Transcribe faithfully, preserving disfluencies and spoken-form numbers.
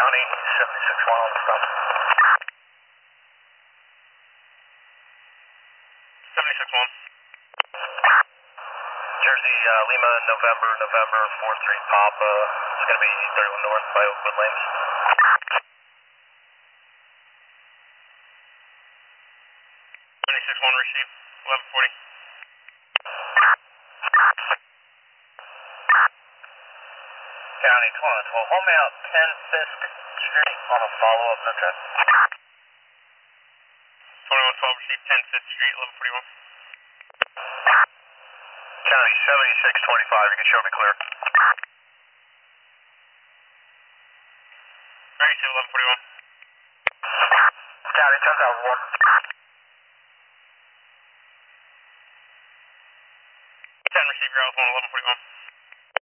County, seventy-six one on the stop. seventy-six one. Jersey, uh, Lima, November, November, four three Papa. It's going to be thirty-one North by Oakwood Lanes. seventy-six one received, eleven forty. County, twenty twelve. Hold me out ten Fisk Street on a follow-up, no traffic. twenty-one twelve received, ten fifth Street, eleven forty-one. County, seventy-six twenty-five. You can show me clear. Ready to eleven forty-one. County, ten thousand one. ten received, ground one, eleven forty-one.